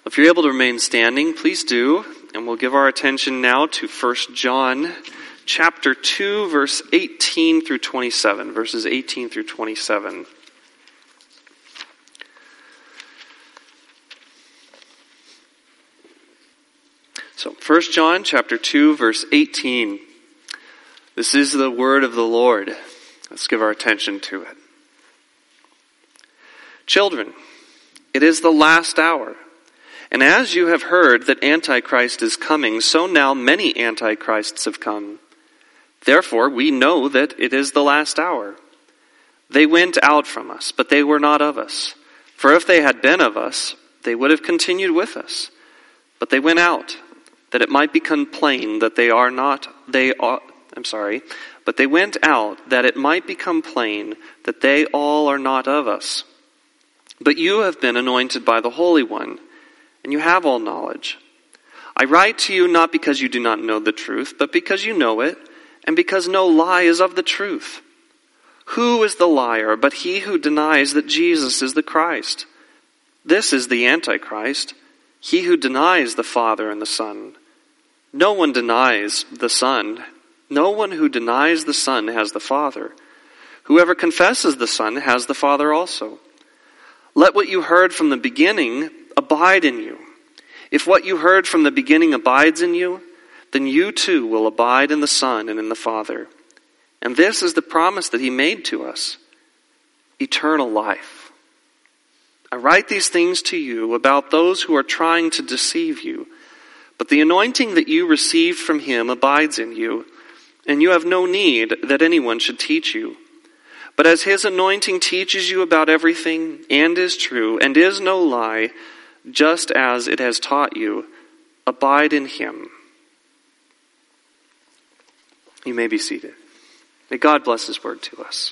If you're able to remain standing, please do, and we'll give our attention now to 1 John chapter 2, verse 18 through 27, verses 18 through 27. So 1 John chapter 2, verse 18. This is the word of the Lord. Let's give our attention to it. Children, it is the last hour. And as you have heard that Antichrist is coming, so now many Antichrists have come. Therefore, we know that it is the last hour. They went out from us, but they were not of us. For if they had been of us, they would have continued with us. But they went out, that it might become plain that but they went out, that it might become plain that they all are not of us. But you have been anointed by the Holy One, and you have all knowledge. I write to you not because you do not know the truth, but because you know it, and because no lie is of the truth. Who is the liar but he who denies that Jesus is the Christ? This is the Antichrist, he who denies the Father and the Son. No one denies the Son. No one who denies the Son has the Father. Whoever confesses the Son has the Father also. Let what you heard from the beginning abide in you. If what you heard from the beginning abides in you, then you too will abide in the Son and in the Father. And this is the promise that he made to us, eternal life. I write these things to you about those who are trying to deceive you, but the anointing that you received from him abides in you, and you have no need that anyone should teach you. But as his anointing teaches you about everything, and is true, and is no lie, just as it has taught you, abide in him. You may be seated. May God bless his word to us.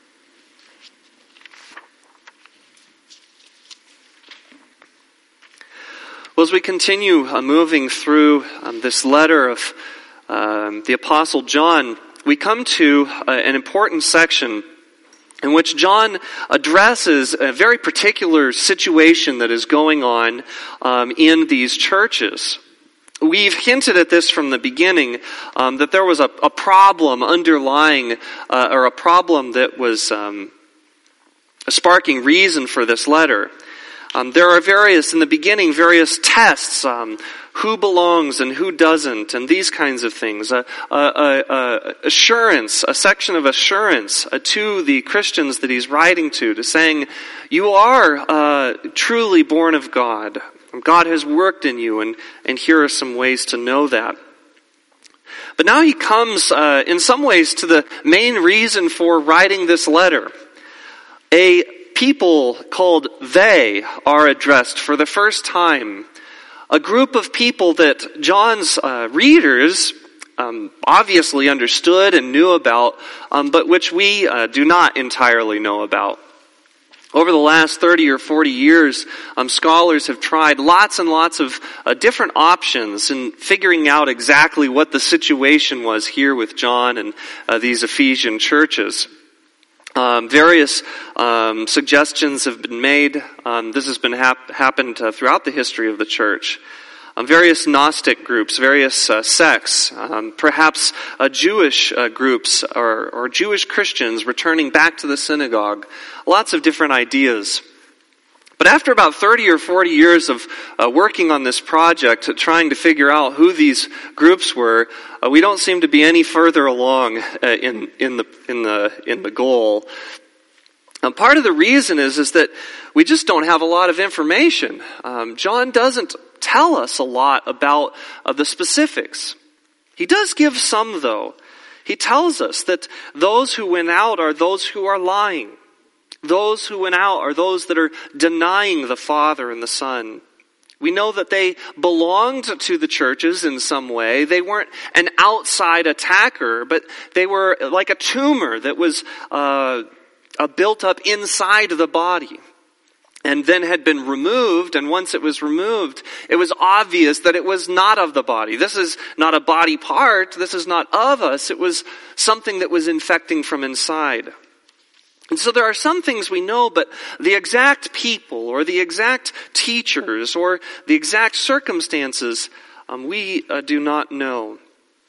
Well, as we continue moving through this letter of the Apostle John, we come to an important section in which John addresses a very particular situation that is going on in these churches. We've hinted at this from the beginning, that there was a problem underlying, or a problem that was a sparking reason for this letter. There are various tests, who belongs and who doesn't, and these kinds of things. Assurance, a section of assurance to the Christians that he's writing to saying, you are truly born of God. God has worked in you, and here are some ways to know that. But now he comes, in some ways, to the main reason for writing this letter. A people called they are addressed for the first time. A group of people that John's readers obviously understood and knew about, but which we do not entirely know about. Over the last 30 or 40 years, scholars have tried lots and lots of different options in figuring out exactly what the situation was here with John and these Ephesian churches. Various suggestions have been made. This has been happened throughout the history of the church. Various Gnostic groups, various sects, perhaps Jewish groups or Jewish Christians returning back to the synagogue. Lots of different ideas. But after about 30 or 40 years of working on this project, trying to figure out who these groups were, we don't seem to be any further along in the goal. Part of the reason is that we just don't have a lot of information. John doesn't tell us a lot about the specifics. He does give some, though. He tells us that those who went out are those who are lying. Those who went out are those that are denying the Father and the Son. We know that they belonged to the churches in some way. They weren't an outside attacker, but they were like a tumor that was built up inside the body and then had been removed. And once it was removed, it was obvious that it was not of the body. This is not a body part. This is not of us. It was something that was infecting from inside. And so there are some things we know, but the exact people or the exact teachers or the exact circumstances, we do not know.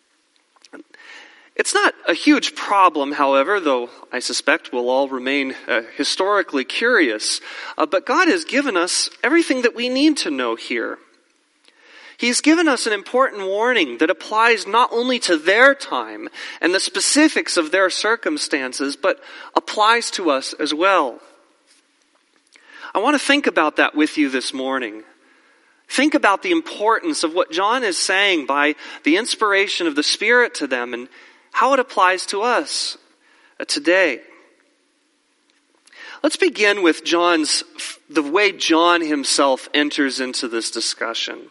It's not a huge problem, however, though I suspect we'll all remain historically curious. But God has given us everything that we need to know here. He's given us an important warning that applies not only to their time and the specifics of their circumstances, but applies to us as well. I want to think about that with you this morning. Think about the importance of what John is saying by the inspiration of the Spirit to them and how it applies to us today. Let's begin with the way John himself enters into this discussion.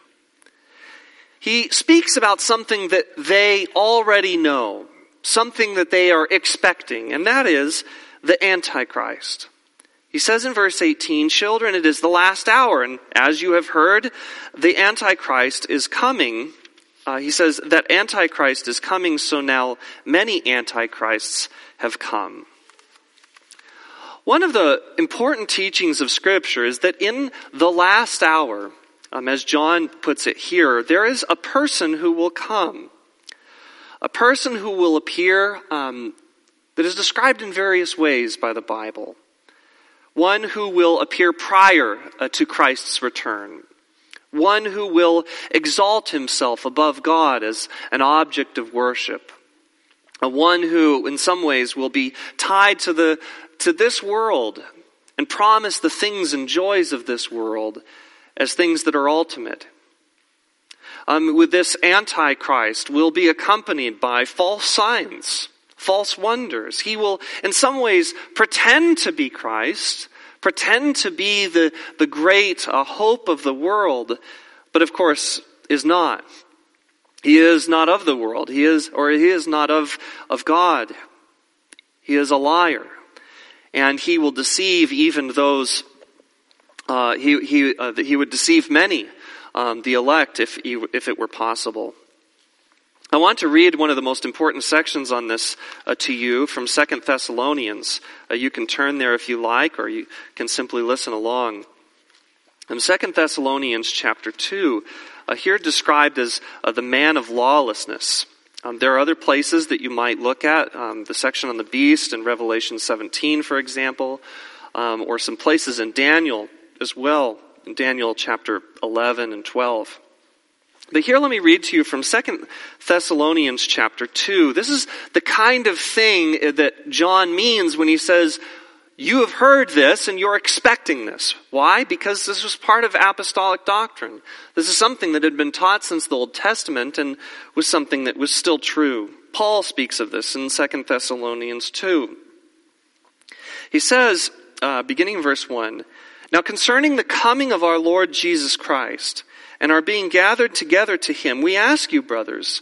He speaks about something that they already know, something that they are expecting, and that is the Antichrist. He says in verse 18, "Children, it is the last hour, and as you have heard, the Antichrist is coming." He says that Antichrist is coming, so now many Antichrists have come. One of the important teachings of Scripture is that in the last hour, as John puts it here, there is a person who will come. A person who will appear that is described in various ways by the Bible. One who will appear prior to Christ's return. One who will exalt himself above God as an object of worship. One who, in some ways, will be tied to this world and promise the things and joys of this world as things that are ultimate. With this Antichrist will be accompanied by false signs, false wonders. He will, in some ways, pretend to be Christ, pretend to be the great hope of the world, but of course is not. He is not of the world. He is not of God. He is a liar. And he will deceive even those, he would deceive many, the elect, if it were possible. I want to read one of the most important sections on this to you from 2 Thessalonians. You can turn there if you like, or you can simply listen along. In 2 Thessalonians chapter 2, here described as the man of lawlessness. There are other places that you might look at, the section on the beast in Revelation 17, for example, or some places in Daniel as well, in Daniel chapter 11 and 12. But here let me read to you from 2 Thessalonians chapter 2. This is the kind of thing that John means when he says, you have heard this and you're expecting this. Why? Because this was part of apostolic doctrine. This is something that had been taught since the Old Testament and was something that was still true. Paul speaks of this in 2 Thessalonians 2. He says, beginning in verse 1, "Now concerning the coming of our Lord Jesus Christ and our being gathered together to him, we ask you, brothers,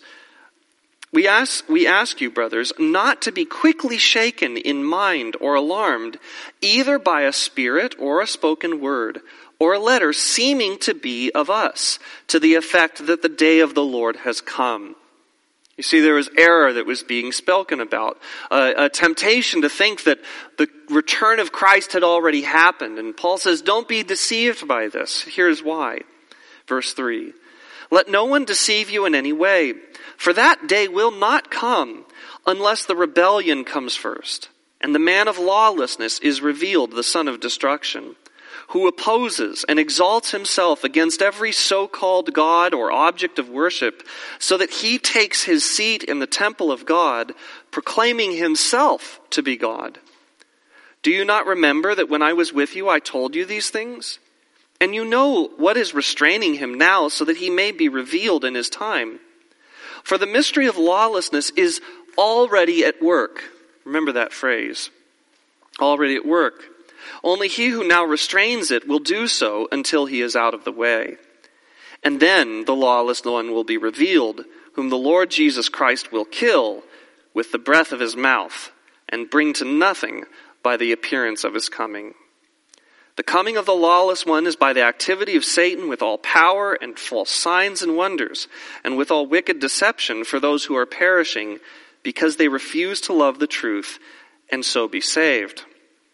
not to be quickly shaken in mind or alarmed, either by a spirit or a spoken word, or a letter seeming to be of us, to the effect that the day of the Lord has come." You see, there was error that was being spoken about, a temptation to think that the return of Christ had already happened. And Paul says, don't be deceived by this. Here's why. Verse 3, "Let no one deceive you in any way, for that day will not come unless the rebellion comes first, and the man of lawlessness is revealed, the son of destruction, who opposes and exalts himself against every so-called God or object of worship, so that he takes his seat in the temple of God, proclaiming himself to be God. Do you not remember that when I was with you I told you these things? And you know what is restraining him now, so that he may be revealed in his time. For the mystery of lawlessness is already at work." Remember that phrase. Already at work. "Only he who now restrains it will do so until he is out of the way. And then the lawless one will be revealed, whom the Lord Jesus Christ will kill with the breath of his mouth, and bring to nothing by the appearance of his coming. The coming of the lawless one is by the activity of Satan with all power and false signs and wonders, and with all wicked deception for those who are perishing, because they refuse to love the truth and so be saved."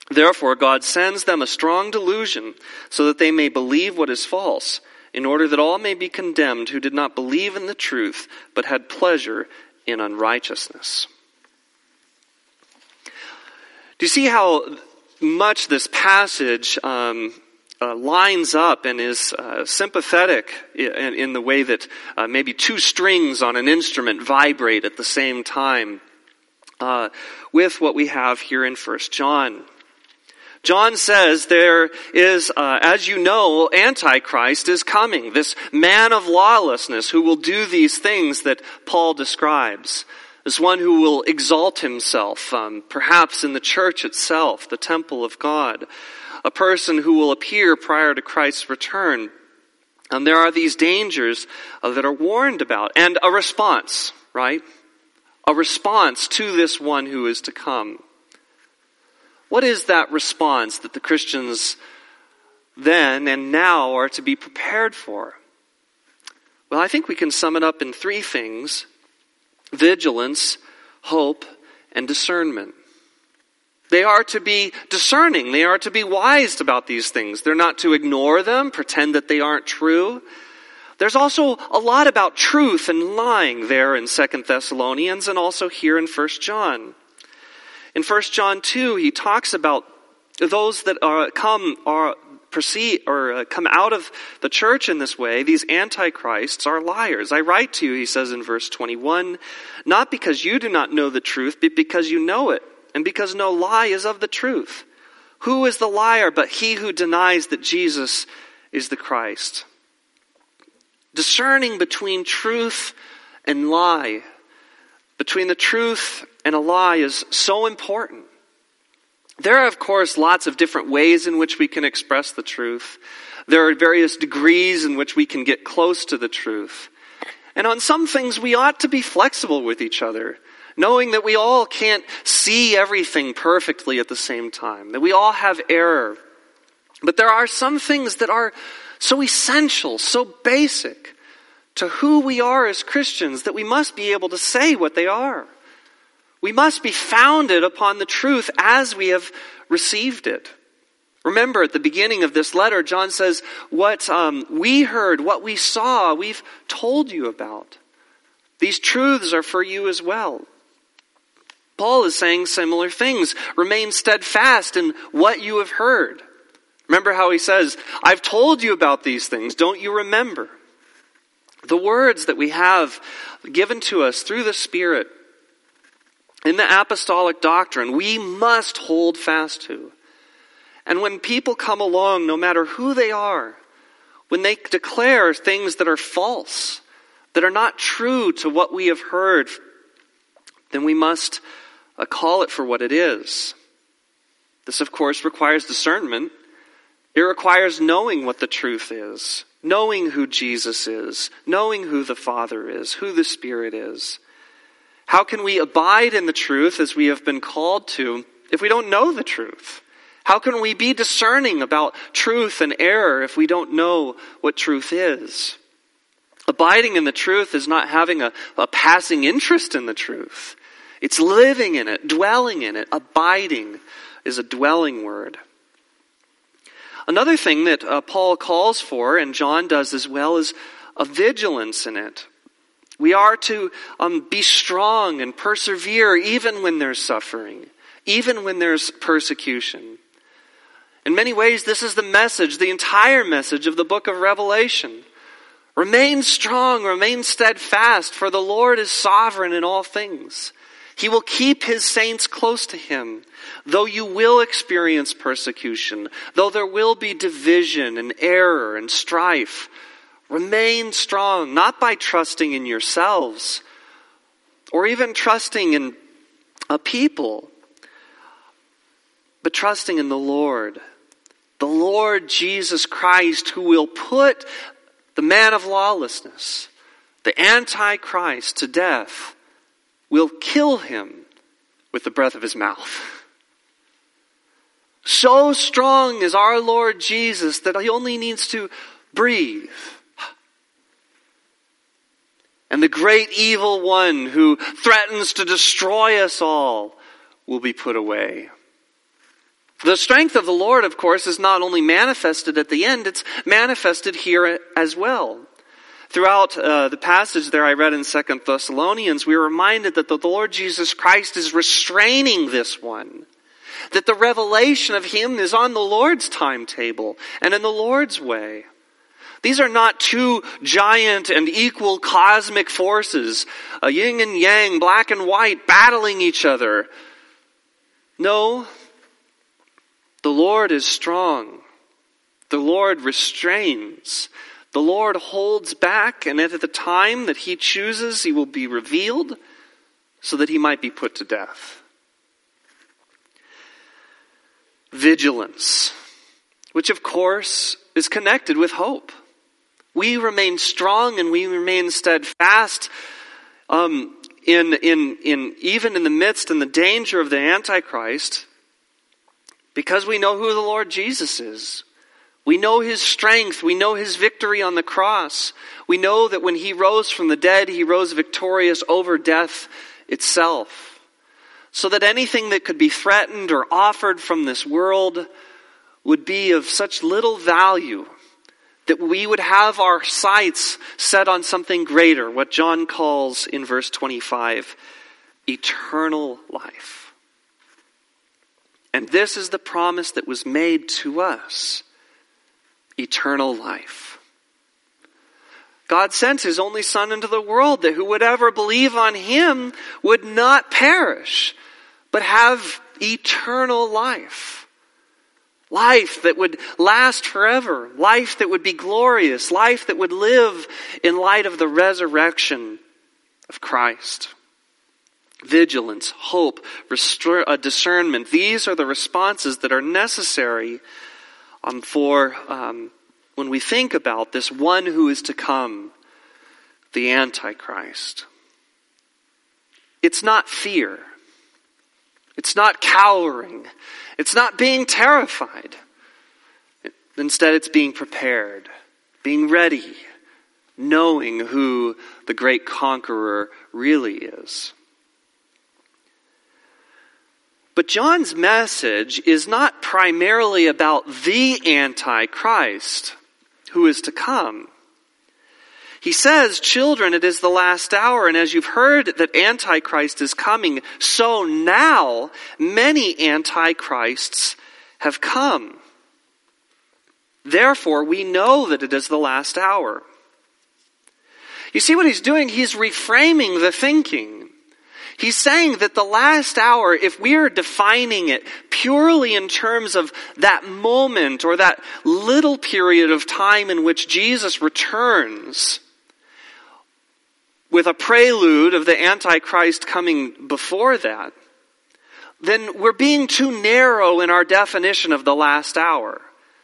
Therefore, God sends them a strong delusion so that they may believe what is false, in order that all may be condemned who did not believe in the truth, but had pleasure in unrighteousness. Do you see how much this passage lines up and is sympathetic in the way that maybe two strings on an instrument vibrate at the same time with what we have here in 1 John? John says there is, as you know, Antichrist is coming, this man of lawlessness who will do these things that Paul describes. This one who will exalt himself, perhaps in the church itself, the temple of God. A person who will appear prior to Christ's return. And there are these dangers that are warned about. And a response, right? A response to this one who is to come. What is that response that the Christians then and now are to be prepared for? Well, I think we can sum it up in three things: vigilance, hope, and discernment. They are to be discerning. They are to be wise about these things. They're not to ignore them, pretend that they aren't true. There's also a lot about truth and lying there in 2 Thessalonians and also here in 1 John. In 1 John 2, he talks about those that come out of the church in this way. These antichrists are liars. I write to you, he says in verse 21, not because you do not know the truth, but because you know it, and because no lie is of the truth. Who is the liar but he who denies that Jesus is the Christ? Discerning between truth and lie, between the truth and a lie, is so important. There are, of course, lots of different ways in which we can express the truth. There are various degrees in which we can get close to the truth. And on some things we ought to be flexible with each other, knowing that we all can't see everything perfectly at the same time, that we all have error. But there are some things that are so essential, so basic to who we are as Christians, that we must be able to say what they are. We must be founded upon the truth as we have received it. Remember, at the beginning of this letter, John says, what we heard, what we saw, we've told you about. These truths are for you as well. Paul is saying similar things. Remain steadfast in what you have heard. Remember how he says, I've told you about these things. Don't you remember? The words that we have given to us through the Spirit in the apostolic doctrine, we must hold fast to. And when people come along, no matter who they are, when they declare things that are false, that are not true to what we have heard, then we must call it for what it is. This, of course, requires discernment. It requires knowing what the truth is, knowing who Jesus is, knowing who the Father is, who the Spirit is. How can we abide in the truth as we have been called to if we don't know the truth? How can we be discerning about truth and error if we don't know what truth is? Abiding in the truth is not having a passing interest in the truth. It's living in it, dwelling in it. Abiding is a dwelling word. Another thing that Paul calls for, and John does as well, is a vigilance in it. We are to be strong and persevere even when there's suffering, even when there's persecution. In many ways, this is the message, the entire message of the book of Revelation. Remain strong, remain steadfast, for the Lord is sovereign in all things. He will keep his saints close to him, though you will experience persecution, though there will be division and error and strife. Remain strong, not by trusting in yourselves or even trusting in a people, but trusting in the Lord Jesus Christ, who will put the man of lawlessness, the Antichrist, to death, will kill him with the breath of his mouth. So strong is our Lord Jesus that he only needs to breathe. And the great evil one who threatens to destroy us all will be put away. The strength of the Lord, of course, is not only manifested at the end, it's manifested here as well. Throughout the passage there I read in 2 Thessalonians, we are reminded that the Lord Jesus Christ is restraining this one. That the revelation of him is on the Lord's timetable and in the Lord's way. These are not two giant and equal cosmic forces, yin and yang, black and white, battling each other. No, the Lord is strong. The Lord restrains. The Lord holds back, and at the time that he chooses, he will be revealed so that he might be put to death. Vigilance, which of course is connected with hope. We remain strong and we remain steadfast even in the midst and the danger of the Antichrist, because we know who the Lord Jesus is. We know his strength. We know his victory on the cross. We know that when he rose from the dead, he rose victorious over death itself. So that anything that could be threatened or offered from this world would be of such little value that we would have our sights set on something greater, what John calls in verse 25, eternal life. And this is the promise that was made to us, eternal life. God sent his only Son into the world that who would ever believe on him would not perish, but have eternal life. Life that would last forever. Life that would be glorious. Life that would live in light of the resurrection of Christ. Vigilance, hope, discernment. These are the responses that are necessary for when we think about this one who is to come, the Antichrist. It's not fear. It's not cowering. It's not being terrified. Instead, it's being prepared, being ready, knowing who the great conqueror really is. But John's message is not primarily about the Antichrist who is to come. He says, children, it is the last hour, and as you've heard that Antichrist is coming, so now many Antichrists have come. Therefore, we know that it is the last hour. You see what he's doing? He's reframing the thinking. He's saying that the last hour, if we are defining it purely in terms of that moment or that little period of time in which Jesus returns, with a prelude of the Antichrist coming before that, then we're being too narrow in our definition of the last hour.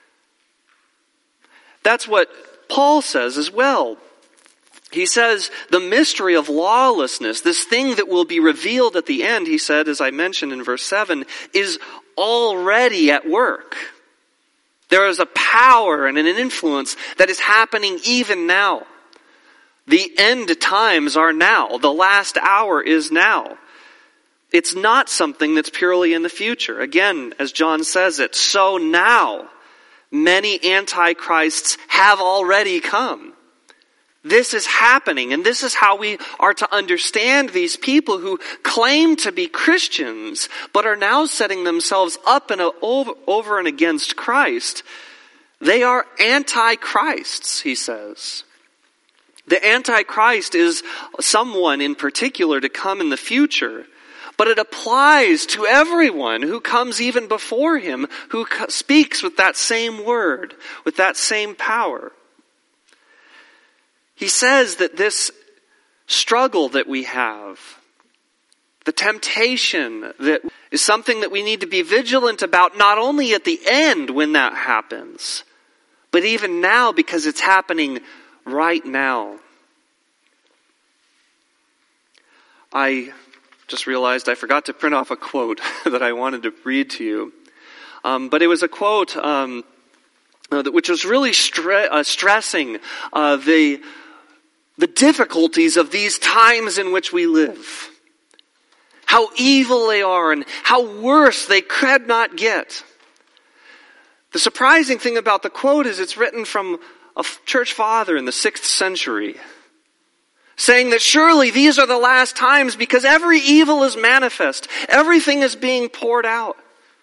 That's what Paul says as well. He says the mystery of lawlessness, this thing that will be revealed at the end, he said, as I mentioned in verse 7, is already at work. There is a power and an influence that is happening even now. The end times are now. The last hour is now. It's not something that's purely in the future. Again, as John says it, so now many antichrists have already come. This is happening, and this is how we are to understand these people who claim to be Christians, but are now setting themselves up and over and against Christ. They are antichrists, he says. The Antichrist is someone in particular to come in the future, but it applies to everyone who comes even before him, who speaks with that same word, with that same power. He says that this struggle that we have, the temptation that is something that we need to be vigilant about, not only at the end when that happens, but even now because it's happening right now. I just realized I forgot to print off a quote that I wanted to read to you. But it was a quote which was really stressing the difficulties of these times in which we live. How evil they are and how worse they could not get. The surprising thing about the quote is it's written from a church father in the 6th century, saying that surely these are the last times because every evil is manifest. Everything is being poured out.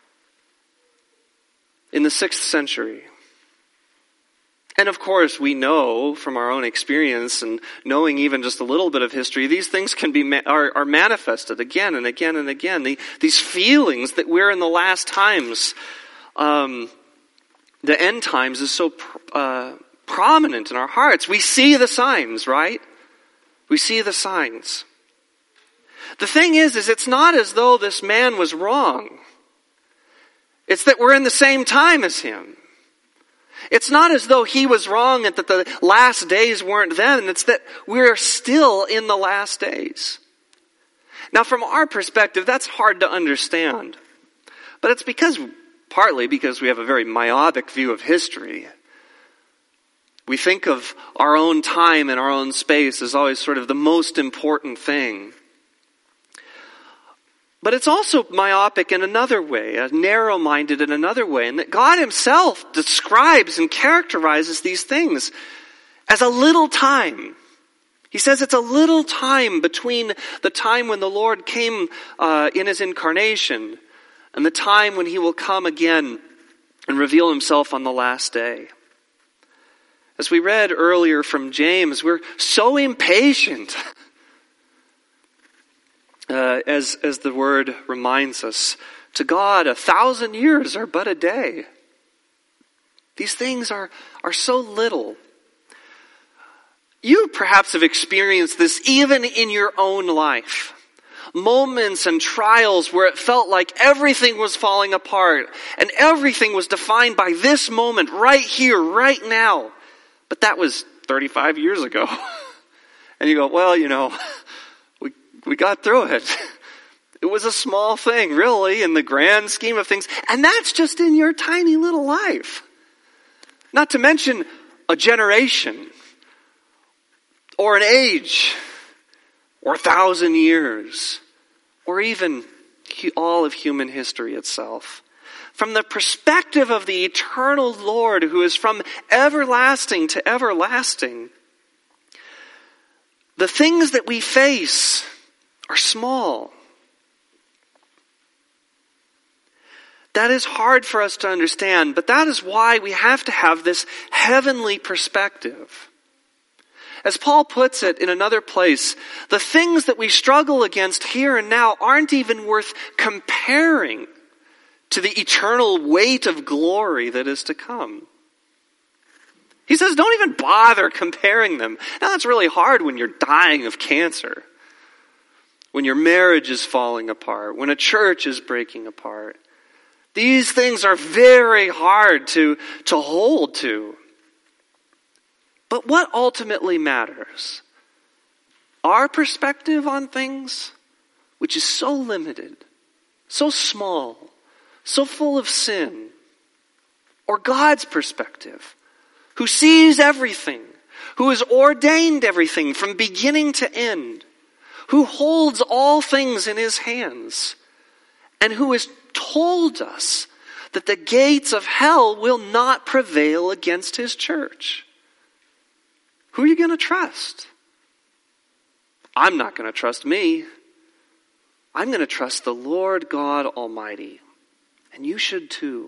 In the 6th century. And of course, we know from our own experience and knowing even just a little bit of history, these things can be are manifested again and again and again. These feelings that we're in the last times, the end times is so prominent in our hearts. We see the signs, right? We see the signs. The thing is it's not as though this man was wrong. It's that we're in the same time as him. It's not as though he was wrong and that the last days weren't then. It's that we're still in the last days. Now, from our perspective, that's hard to understand. But it's partly because we have a very myopic view of history. We think of our own time and our own space as always sort of the most important thing. But it's also myopic in another way, narrow-minded in another way, and that God himself describes and characterizes these things as a little time. He says it's a little time between the time when the Lord came in his incarnation and the time when he will come again and reveal himself on the last day. As we read earlier from James, we're so impatient. As the word reminds us, to God 1,000 years are but a day. These things are so little. You perhaps have experienced this even in your own life. Moments and trials where it felt like everything was falling apart and everything was defined by this moment right here, right now. But that was 35 years ago. And you go, well, we got through it. It was a small thing, really, in the grand scheme of things. And that's just in your tiny little life. Not to mention a generation, or an age, or 1,000 years, or even all of human history itself. From the perspective of the eternal Lord, who is from everlasting to everlasting, the things that we face are small. That is hard for us to understand, but that is why we have to have this heavenly perspective. As Paul puts it in another place, the things that we struggle against here and now aren't even worth comparing to the eternal weight of glory that is to come. He says, don't even bother comparing them. Now that's really hard when you're dying of cancer. When your marriage is falling apart, when a church is breaking apart. These things are very hard to hold to. But what ultimately matters? Our perspective on things, which is so limited, so small, so full of sin. Or God's perspective, who sees everything, who has ordained everything from beginning to end, who holds all things in his hands, and who has told us that the gates of hell will not prevail against his church. Who are you going to trust? I'm not going to trust me. I'm going to trust the Lord God Almighty. And you should too.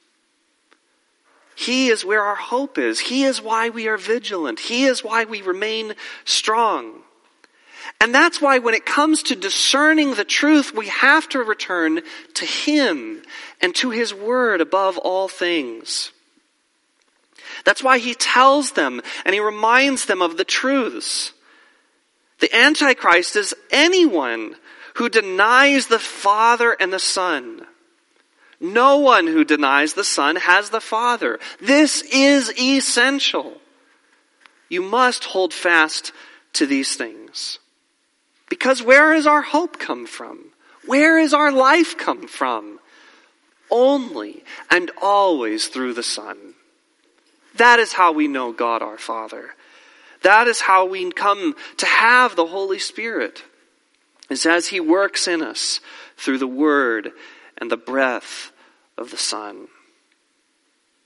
He is where our hope is. He is why we are vigilant. He is why we remain strong. And that's why when it comes to discerning the truth, we have to return to him and to his word above all things. That's why he tells them and he reminds them of the truths. The Antichrist is anyone who denies the Father and the Son. No one who denies the Son has the Father. This is essential. You must hold fast to these things. Because where does our hope come from? Where is our life come from? Only and always through the Son. That is how we know God our Father. That is how we come to have the Holy Spirit. Is as he works in us through the Word and the breath of the Son.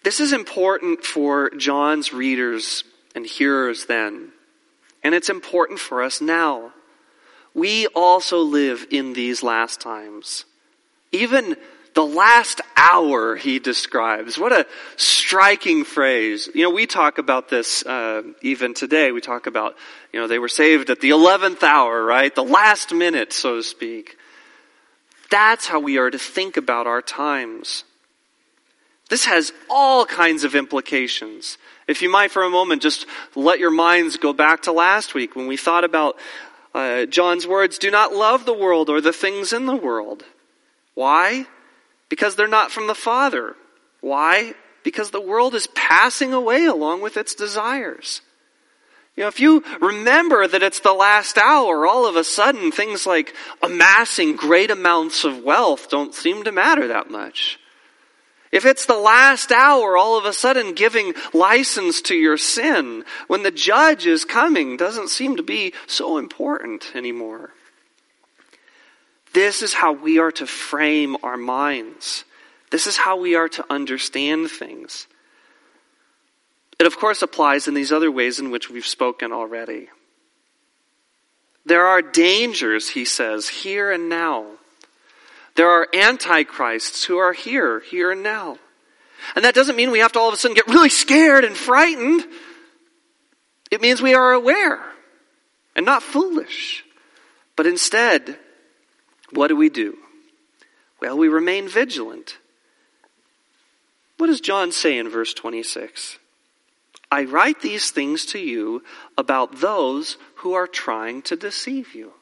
This is important for John's readers and hearers then, and it's important for us now. We also live in these last times. Even the last hour, he describes. What a striking phrase. We talk about this even today. We talk about, they were saved at the 11th hour, right? The last minute, so to speak. That's how we are to think about our times. This has all kinds of implications. If you might for a moment just let your minds go back to last week when we thought about John's words, do not love the world or the things in the world. Why? Because they're not from the Father. Why? Because the world is passing away along with its desires. If you remember that it's the last hour, all of a sudden things like amassing great amounts of wealth don't seem to matter that much. If it's the last hour, all of a sudden giving license to your sin when the judge is coming doesn't seem to be so important anymore. This is how we are to frame our minds. This is how we are to understand things. It, of course, applies in these other ways in which we've spoken already. There are dangers, he says, here and now. There are antichrists who are here and now. And that doesn't mean we have to all of a sudden get really scared and frightened. It means we are aware and not foolish. But instead, what do? Well, we remain vigilant. What does John say in verse 26? I write these things to you about those who are trying to deceive you.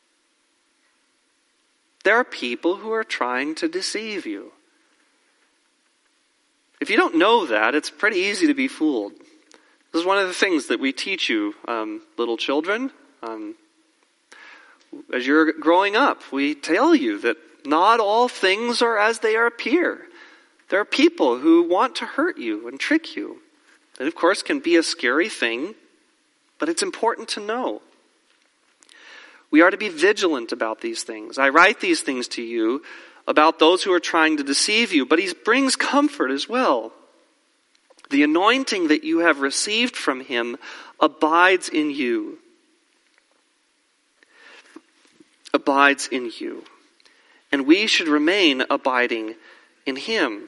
There are people who are trying to deceive you. If you don't know that, it's pretty easy to be fooled. This is one of the things that we teach you, little children. As you're growing up, we tell you that not all things are as they appear. There are people who want to hurt you and trick you. It, of course, can be a scary thing, but it's important to know. We are to be vigilant about these things. I write these things to you about those who are trying to deceive you, but he brings comfort as well. The anointing that you have received from him abides in you. Abides in you. And we should remain abiding in him.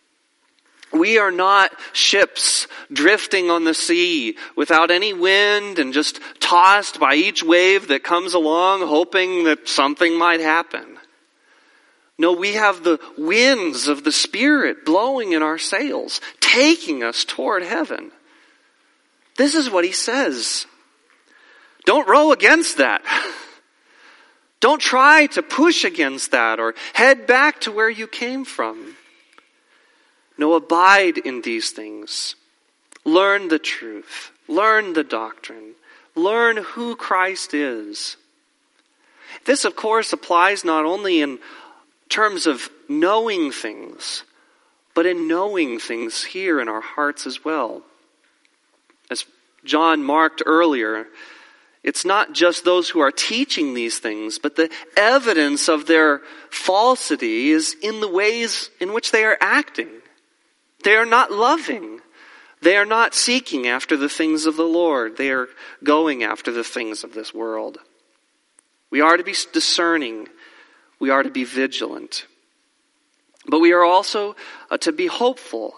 We are not ships drifting on the sea without any wind and just tossed by each wave that comes along, hoping that something might happen. No, we have the winds of the Spirit blowing in our sails, taking us toward heaven. This is what he says. Don't row against that. Don't try to push against that or head back to where you came from. No, abide in these things. Learn the truth. Learn the doctrine. Learn who Christ is. This, of course, applies not only in terms of knowing things, but in knowing things here in our hearts as well. As John marked earlier, it's not just those who are teaching these things, but the evidence of their falsity is in the ways in which they are acting. They are not loving. They are not seeking after the things of the Lord. They are going after the things of this world. We are to be discerning. We are to be vigilant. But we are also to be hopeful.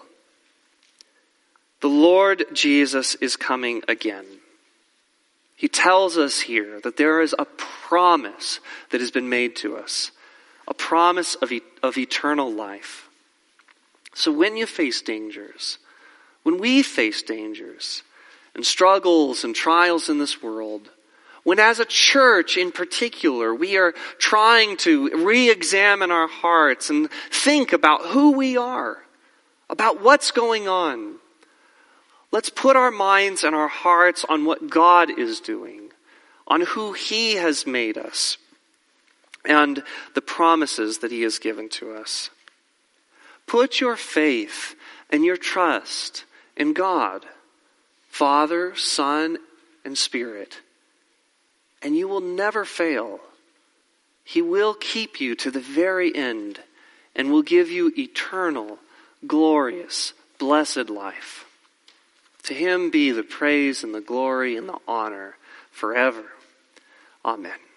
The Lord Jesus is coming again. He tells us here that there is a promise that has been made to us. A promise of eternal life. So when you face dangers, when we face dangers and struggles and trials in this world, when as a church in particular we are trying to re-examine our hearts and think about who we are, about what's going on, let's put our minds and our hearts on what God is doing, on who he has made us, and the promises that he has given to us. Put your faith and your trust in God, Father, Son, and Spirit, and you will never fail. He will keep you to the very end and will give you eternal, glorious, blessed life. To him be the praise and the glory and the honor forever. Amen.